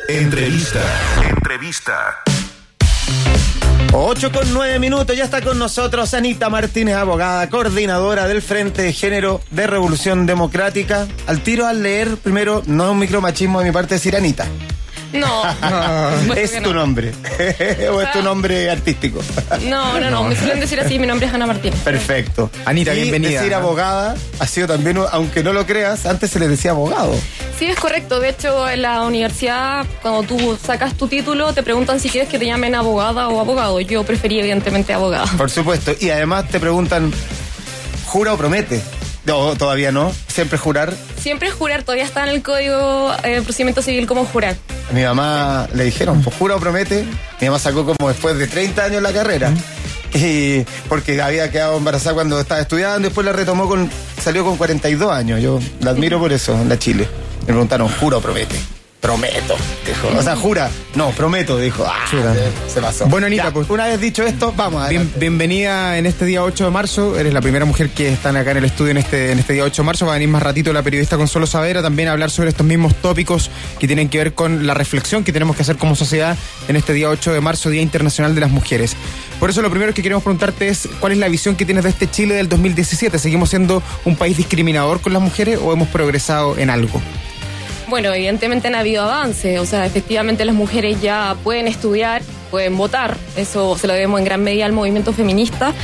Entrevista. 8:09, ya está con nosotros Anita Martínez, abogada, coordinadora del Frente de Género de Revolución Democrática. Al tiro, al leer, primero, no es un micromachismo de mi parte decir Anita. No. ¿Es tu nombre? ¿O es tu nombre artístico? No. Me suelen decir así, mi nombre es Ana Martínez. Perfecto. Anita, y bienvenida. Decir abogada ha sido también, aunque no lo creas, antes se le decía abogado. Sí, es correcto. De hecho, en la universidad, cuando tú sacas tu título, te preguntan si quieres que te llamen abogada o abogado. Yo preferí, evidentemente, abogada. Por supuesto. Y además te preguntan, ¿jura o promete? No, todavía no. Siempre jurar. Siempre jurar, todavía está en el Código de Procedimiento Civil como jurar. A mi mamá le dijeron, pues jura o promete. Mi mamá sacó como después de 30 años la carrera. Y porque había quedado embarazada cuando estaba estudiando, después la retomó salió con 42 años. Yo la admiro por eso, en la Chile. Me preguntaron, ¿jura o promete? Prometo, dijo. O sea, jura. No, prometo, dijo. Se pasó. Bueno, Anita, ya, pues, una vez dicho esto, vamos a bienvenida en este día 8 de marzo. Eres la primera mujer que están acá en el estudio en este día 8 de marzo. Va a venir más ratito la periodista Consuelo Saavedra también a hablar sobre estos mismos tópicos que tienen que ver con la reflexión que tenemos que hacer como sociedad en este día 8 de marzo, Día Internacional de las Mujeres. Por eso lo primero que queremos preguntarte es ¿cuál es la visión que tienes de este Chile del 2017? ¿Seguimos siendo un país discriminador con las mujeres o hemos progresado en algo? Bueno, evidentemente han habido avances, o sea, efectivamente las mujeres ya pueden estudiar, pueden votar, eso se lo debemos en gran medida al movimiento feminista,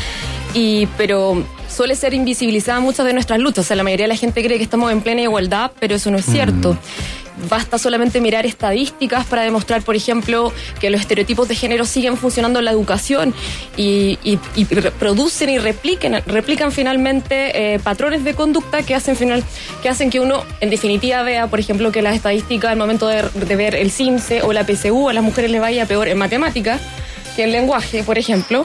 pero suele ser invisibilizada muchas de nuestras luchas, o sea, la mayoría de la gente cree que estamos en plena igualdad, pero eso no es cierto. Basta solamente mirar estadísticas para demostrar, por ejemplo, que los estereotipos de género siguen funcionando en la educación y producen y replican finalmente patrones de conducta que hacen que uno, en definitiva, vea, por ejemplo, que las estadísticas al momento de ver el CIMSE o la PSU a las mujeres les vaya peor en matemáticas que en lenguaje, por ejemplo.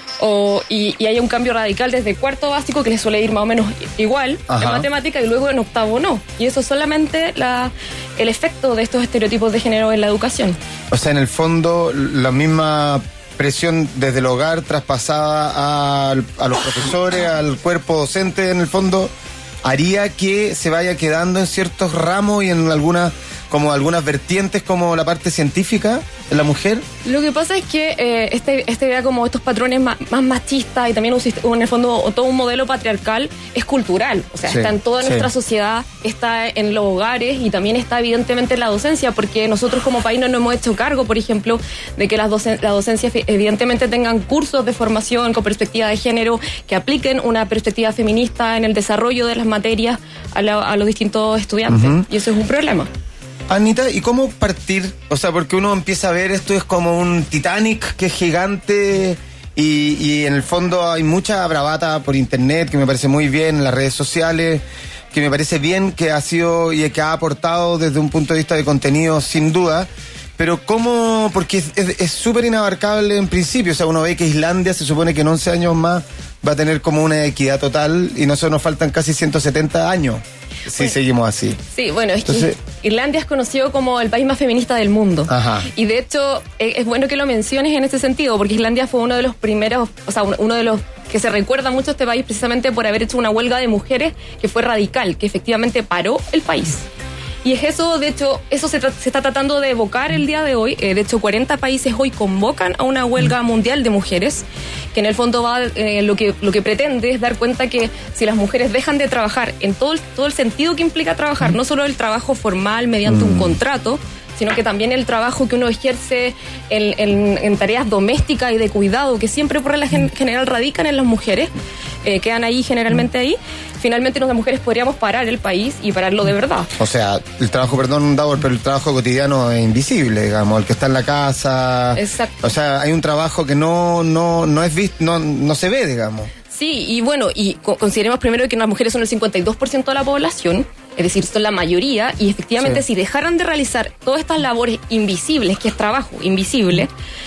Y hay un cambio radical desde cuarto básico que les suele ir más o menos igual en matemática y luego en octavo no. Y eso es solamente el efecto de estos estereotipos de género en la educación. O sea, en el fondo, la misma presión desde el hogar traspasada a los profesores, al cuerpo docente, en el fondo, haría que se vaya quedando en ciertos ramos y en algunas vertientes como la parte científica de la mujer. Lo que pasa es que esta idea como estos patrones más machistas y también en el fondo todo un modelo patriarcal es cultural, o sea, está en toda nuestra sociedad, está en los hogares y también está evidentemente en la docencia, porque nosotros como país no nos hemos hecho cargo, por ejemplo, de que la docencia evidentemente tengan cursos de formación con perspectiva de género, que apliquen una perspectiva feminista en el desarrollo de las materias a los distintos estudiantes, y eso es un problema. Anita, ¿y cómo partir? O sea, porque uno empieza a ver esto es como un Titanic que es gigante y en el fondo hay mucha bravata por internet que me parece muy bien, en las redes sociales, que me parece bien que ha sido y que ha aportado desde un punto de vista de contenido sin duda, pero ¿cómo? Porque es súper inabarcable en principio, o sea, uno ve que Islandia se supone que en 11 años más va a tener como una equidad total y nosotros nos faltan casi 170 años. Sí, seguimos así. Sí, bueno, que Irlanda es conocido como el país más feminista del mundo. Y de hecho, es bueno que lo menciones en ese sentido, porque Islandia fue uno de los primeros, o sea, uno de los que se recuerda mucho a este país precisamente por haber hecho una huelga de mujeres que fue radical, que efectivamente paró el país. Y es eso, de hecho, eso se está tratando de evocar el día de hoy. De hecho, 40 países hoy convocan a una huelga mundial de mujeres, que en el fondo lo que pretende es dar cuenta que si las mujeres dejan de trabajar en todo el sentido que implica trabajar, no solo el trabajo formal mediante un contrato, sino que también el trabajo que uno ejerce en tareas domésticas y de cuidado, que siempre por la general radican en las mujeres, quedan ahí generalmente ahí. Finalmente las mujeres podríamos parar el país y pararlo de verdad. O sea, el trabajo, perdón, Davor, pero el trabajo cotidiano es invisible, digamos, el que está en la casa. Exacto. O sea, hay un trabajo que no es visto, no se ve, digamos. Sí, y bueno, consideremos primero que las mujeres son el 52% de la población, es decir, son la mayoría, y efectivamente si dejaran de realizar todas estas labores invisibles, que es trabajo invisible,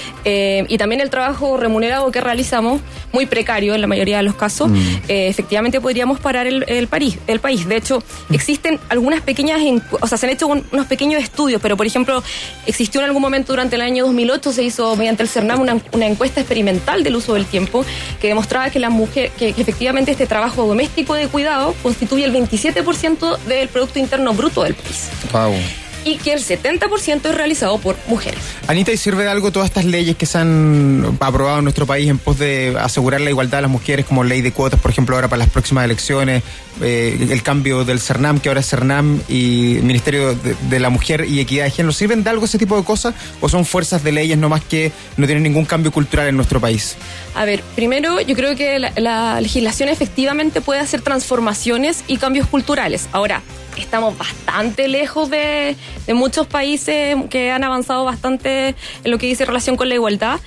y también el trabajo remunerado que realizamos, muy precario en la mayoría de los casos, efectivamente podríamos parar el país. De hecho, existen algunas pequeñas, o sea, se han hecho unos pequeños estudios, pero por ejemplo, existió en algún momento durante el año 2008, se hizo mediante el CERNAM una encuesta experimental del uso del tiempo, que demostraba que que efectivamente este trabajo doméstico de cuidado constituye el 27% del Producto Interno Bruto del país. Wow. y que el 70% es realizado por mujeres. Anita, ¿y sirve de algo todas estas leyes que se han aprobado en nuestro país en pos de asegurar la igualdad de las mujeres, como ley de cuotas, por ejemplo, ahora para las próximas elecciones, el cambio del CERNAM, que ahora es CERNAM, y Ministerio de la Mujer y Equidad de Género? ¿Sirven de algo ese tipo de cosas o son fuerzas de leyes nomás que no tienen ningún cambio cultural en nuestro país? A ver, primero yo creo que la legislación efectivamente puede hacer transformaciones y cambios culturales. Ahora, estamos bastante lejos de muchos países que han avanzado bastante en lo que dice relación con la igualdad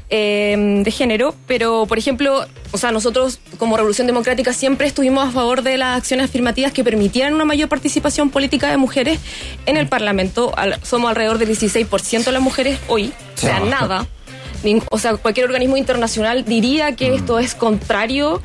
de género, pero por ejemplo, o sea, nosotros como Revolución Democrática siempre estuvimos a favor de las acciones afirmativas que permitieran una mayor participación política de mujeres en el Parlamento. Somos alrededor del 16% de las mujeres hoy, o sea, nada. O sea, cualquier organismo internacional diría que esto es contrario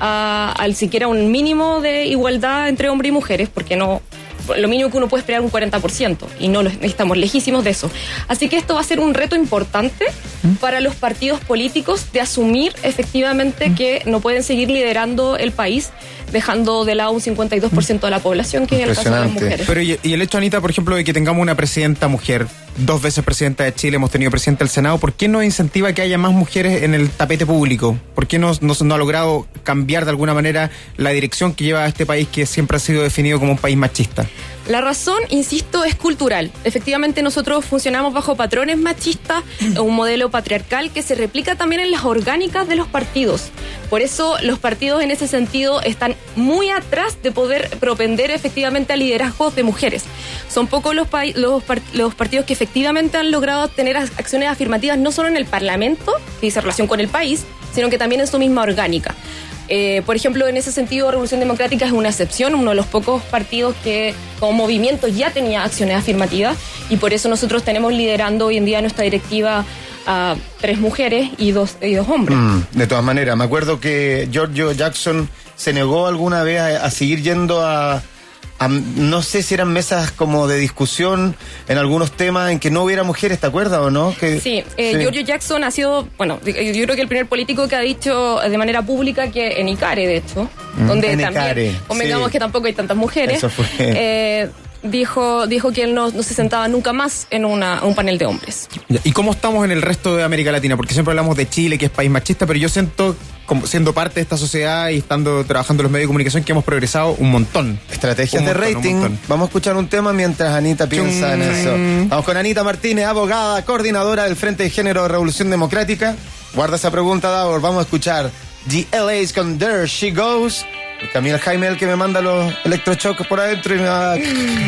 al siquiera un mínimo de igualdad entre hombres y mujeres, porque no, lo mínimo que uno puede esperar un 40%, y no estamos lejísimos de eso. Así que esto va a ser un reto importante para los partidos políticos de asumir efectivamente que no pueden seguir liderando el país dejando de lado un 52% de la población, que es el caso de las mujeres. Pero y el hecho, Anita, por ejemplo, de que tengamos una presidenta mujer, 2 veces presidenta de Chile, hemos tenido presidenta del Senado, ¿por qué no incentiva que haya más mujeres en el tapete público? ¿Por qué no ha logrado cambiar de alguna manera la dirección que lleva a este país, que siempre ha sido definido como un país machista? La razón, insisto, es cultural. Efectivamente, nosotros funcionamos bajo patrones machistas, un modelo patriarcal que se replica también en las orgánicas de los partidos. Por eso los partidos en ese sentido están muy atrás de poder propender efectivamente a liderazgos de mujeres. Son pocos los partidos que efectivamente han logrado tener acciones afirmativas no solo en el Parlamento, que dice relación con el país, sino que también en su misma orgánica. Por ejemplo, en ese sentido, Revolución Democrática es una excepción, uno de los pocos partidos que como movimiento ya tenía acciones afirmativas, y por eso nosotros tenemos liderando hoy en día nuestra directiva a 3 mujeres y 2 hombres. De todas maneras, me acuerdo que Giorgio Jackson se negó alguna vez a seguir yendo a no sé si eran mesas como de discusión en algunos temas en que no hubiera mujeres, ¿te acuerdas o no? Sí. Giorgio Jackson ha sido, bueno, yo creo que el primer político que ha dicho de manera pública que en ICARE, de hecho, donde en también, ICARE, convengamos que tampoco hay tantas mujeres, eso fue. Dijo que él no se sentaba nunca más en un panel de hombres. ¿Y cómo estamos en el resto de América Latina? Porque siempre hablamos de Chile, que es país machista, pero yo siento, como siendo parte de esta sociedad y trabajando en los medios de comunicación, que hemos progresado un montón. Estrategias de rating. Vamos a escuchar un tema mientras Anita piensa en eso. Vamos con Anita Martínez, abogada, coordinadora del Frente de Género de Revolución Democrática. Guarda esa pregunta, Davor. Vamos a escuchar The LA's con There She Goes. Camila Jaime, el que me manda los electrochoques por adentro y me va...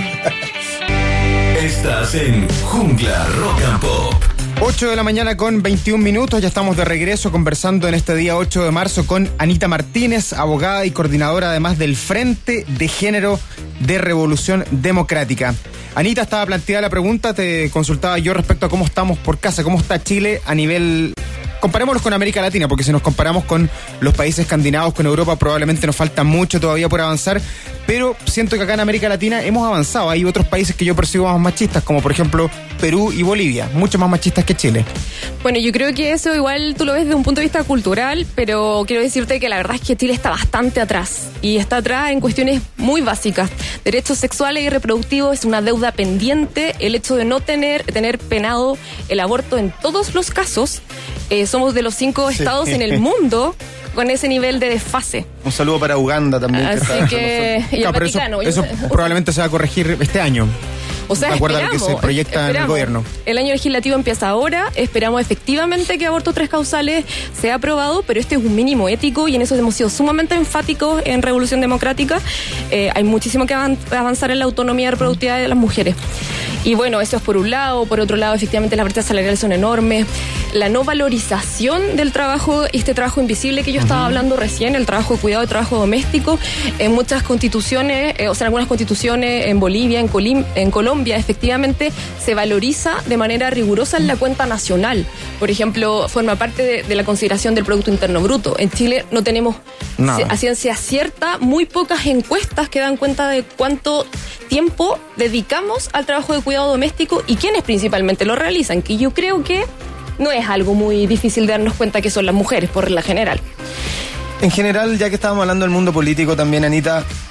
Estás en Jungla Rock and Pop. 8 de la mañana con 21 minutos, ya estamos de regreso conversando en este día 8 de marzo con Anita Martínez, abogada y coordinadora además del Frente de Género de Revolución Democrática. Anita, estaba planteada la pregunta, te consultaba yo respecto a cómo estamos por casa, cómo está Chile a nivel... Comparémoslos con América Latina, porque si nos comparamos con los países escandinavos, con Europa, probablemente nos falta mucho todavía por avanzar, pero siento que acá en América Latina hemos avanzado. Hay otros países que yo percibo más machistas, como por ejemplo Perú y Bolivia, mucho más machistas que Chile. Bueno, yo creo que eso igual tú lo ves desde un punto de vista cultural, pero quiero decirte que la verdad es que Chile está bastante atrás, y está atrás en cuestiones muy básicas. Derechos sexuales y reproductivos es una deuda pendiente, el hecho de no tener penado el aborto en todos los casos. Somos de los 5 estados en el mundo con ese nivel de desfase. Un saludo para Uganda también. Así que... Y el Vaticano. Eso probablemente se va a corregir este año. O sea, de acuerdo a lo que se proyecta en el gobierno. El año legislativo empieza ahora, esperamos efectivamente que aborto 3 causales sea aprobado, pero este es un mínimo ético y en eso hemos sido sumamente enfáticos en Revolución Democrática. Hay muchísimo que avanzar en la autonomía reproductiva de las mujeres. Y bueno, eso es por un lado. Por otro lado, efectivamente las brechas salariales son enormes. La no valorización del trabajo, este trabajo invisible que yo estaba hablando recién, el trabajo de cuidado y trabajo doméstico, en muchas constituciones, o sea, en algunas constituciones, en Bolivia, en Colombia, efectivamente se valoriza de manera rigurosa en la cuenta nacional. Por ejemplo, forma parte de la consideración del Producto Interno Bruto. En Chile no tenemos, a ciencia cierta, muy pocas encuestas que dan cuenta de cuánto tiempo dedicamos al trabajo de cuidado doméstico y quiénes principalmente lo realizan, que yo creo que no es algo muy difícil de darnos cuenta que son las mujeres, por regla general. En general, ya que estábamos hablando del mundo político también, Anita,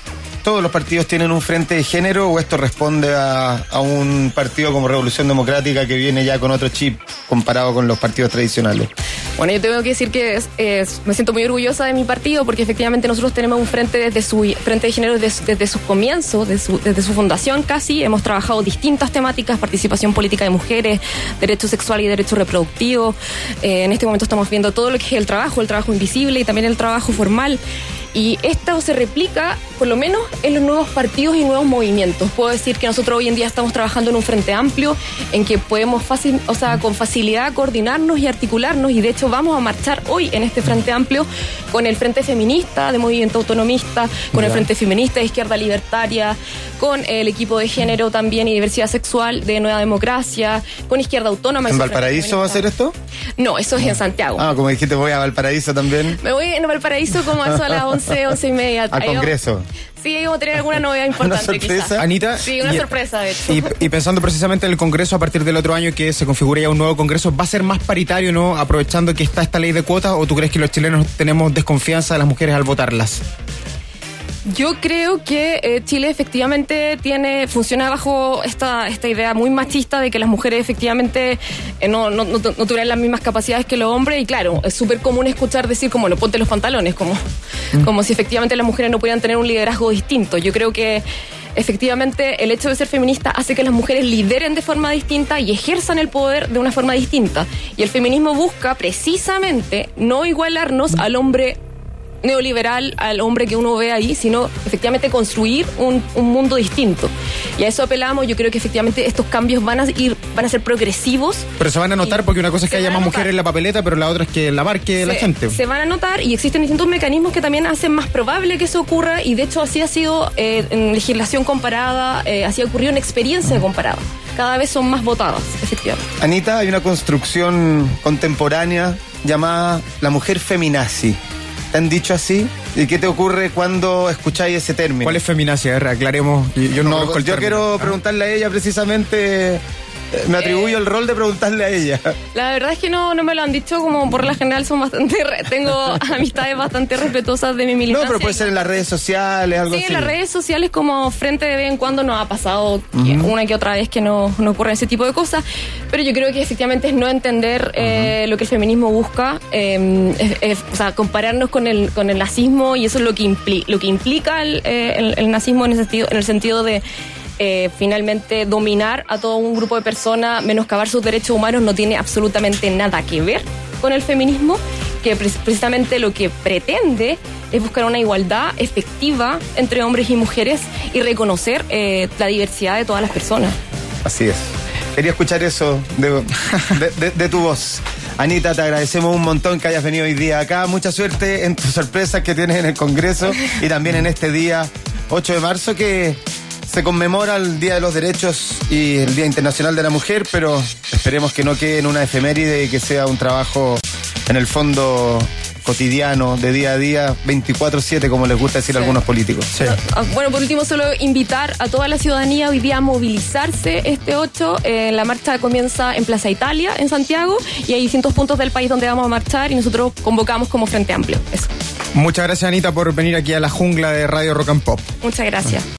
¿todos los partidos tienen un frente de género o esto responde a un partido como Revolución Democrática que viene ya con otro chip comparado con los partidos tradicionales? Bueno, yo tengo que decir que me siento muy orgullosa de mi partido porque efectivamente nosotros tenemos un frente frente de género desde sus comienzos, desde su fundación casi. Hemos trabajado distintas temáticas, participación política de mujeres, derecho sexual y derecho reproductivo. En este momento estamos viendo todo lo que es el trabajo invisible y también el trabajo formal. Y esto se replica, por lo menos, en los nuevos partidos y nuevos movimientos. Puedo decir que nosotros hoy en día estamos trabajando en un frente amplio en que podemos con facilidad coordinarnos y articularnos, y de hecho vamos a marchar hoy en este frente amplio con el Frente Feminista de Movimiento Autonomista, con el Frente Feminista de Izquierda Libertaria, con el equipo de género también y diversidad sexual de Nueva Democracia, con Izquierda Autónoma. ¿En Valparaíso va a ser esto? No, eso es en Santiago. Como dijiste, voy a Valparaíso también. Me voy en Valparaíso como a eso a las 11:30. ¿Al Congreso? Sí, vamos a tener alguna novedad importante. ¿Una sorpresa? Quizás. Anita, Sí, una sorpresa, de hecho. Y pensando precisamente en el Congreso a partir del otro año que se configura ya un nuevo Congreso, ¿va a ser más paritario, no? Aprovechando que está esta ley de cuotas, ¿o tú crees que los chilenos tenemos desconfianza de las mujeres al votarlas? Yo creo que Chile efectivamente funciona bajo esta idea muy machista de que las mujeres efectivamente no tuvieran las mismas capacidades que los hombres, y claro, es súper común escuchar decir como, no, ponte los pantalones, como si efectivamente las mujeres no pudieran tener un liderazgo distinto. Yo creo que efectivamente el hecho de ser feminista hace que las mujeres lideren de forma distinta y ejerzan el poder de una forma distinta, y el feminismo busca precisamente no igualarnos al hombre neoliberal, al hombre que uno ve ahí, sino efectivamente construir un mundo distinto. Y a eso apelamos. Yo creo que efectivamente estos cambios van a ser progresivos. Pero se van a notar, porque una cosa es que haya más mujeres en la papeleta, pero la otra es que la marque la gente. Se van a notar, y existen distintos mecanismos que también hacen más probable que eso ocurra, y de hecho así ha sido en legislación comparada, así ha ocurrido en experiencia comparada. Cada vez son más votadas, efectivamente. Anita, hay una construcción contemporánea llamada la mujer feminazi. ¿Te han dicho así? ¿Y qué te ocurre cuando escucháis ese término? ¿Cuál es feminacia? Aclaremos. Yo quiero preguntarle a ella precisamente. Me atribuyo el rol de preguntarle a ella. La verdad es que no me lo han dicho, como por lo general son bastante... Tengo amistades bastante respetuosas de mi militancia. No, pero puede ser en las redes sociales, algo así. Sí, en las redes sociales como frente de vez en cuando nos ha pasado una que otra vez que no ocurre ese tipo de cosas, pero yo creo que efectivamente es no entender lo que el feminismo busca, o sea, compararnos con el nazismo, y eso es lo que implica el nazismo en el sentido de finalmente dominar a todo un grupo de personas, menoscabar sus derechos humanos. No tiene absolutamente nada que ver con el feminismo, que precisamente lo que pretende es buscar una igualdad efectiva entre hombres y mujeres y reconocer la diversidad de todas las personas. Así es. Quería escuchar eso de tu voz. Anita, te agradecemos un montón que hayas venido hoy día acá. Mucha suerte en tus sorpresas que tienes en el Congreso y también en este día 8 de marzo que se conmemora el Día de los Derechos y el Día Internacional de la Mujer, pero esperemos que no quede en una efeméride y que sea un trabajo en el fondo cotidiano, de día a día, 24/7, como les gusta decir a algunos políticos. Sí. Bueno, por último, solo invitar a toda la ciudadanía hoy día a movilizarse este 8. La marcha comienza en Plaza Italia, en Santiago, y hay distintos puntos del país donde vamos a marchar, y nosotros convocamos como Frente Amplio. Eso. Muchas gracias, Anita, por venir aquí a la jungla de Radio Rock and Pop. Muchas gracias.